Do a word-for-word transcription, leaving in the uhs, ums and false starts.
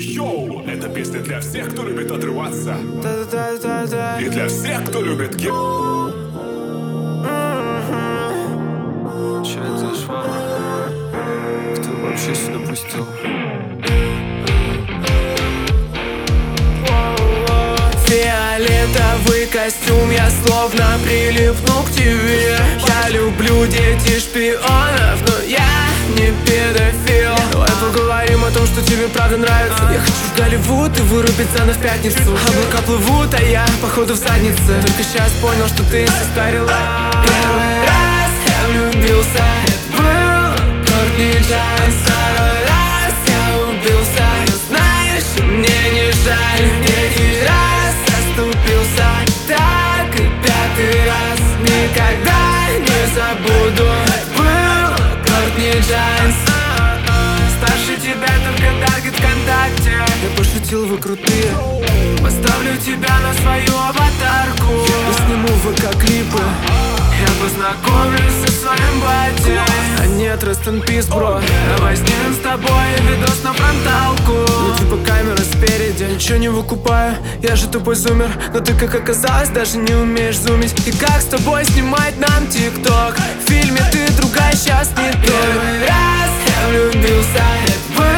Йоу, эта песня для всех, кто любит отрываться. Да-да-да-да-да. И для всех, кто любит ге... Че это за швабра? Кто вообще сюда пустил? Фиолетовый костюм, я словно прилипну к тебе. Я люблю детей шпионов, но я не педофил. Давай поговорим о том, что тебе правда нравится. Я хочу в Голливуд и вырубить заново в пятницу. Облака плывут, а я походу в заднице. Только сейчас понял, что ты состарила. Первый раз я влюбился, это был Кортни Джанс. Второй раз я убился, но знаешь, мне не жаль. Третий раз оступился, так и пятый раз. Никогда не забуду, это был Кортни Джанс. Старше тебя только таргет ВКонтакте. Я пошутил, вы крутые. Поставлю тебя на свою аватарку и сниму ВК-клипы. Я познакомлюсь со своим батей. А нет, rest in peace, бро. Давай снимем с тобой видос на фронталку. Ну типа камера спереди. Ничего не выкупаю, я же тупой зумер. Но ты, как оказалось, даже не умеешь зумить. И как с тобой снимать нам тикток? В фильме ты другая, сейчас не то. Первый раз я влюбился, это был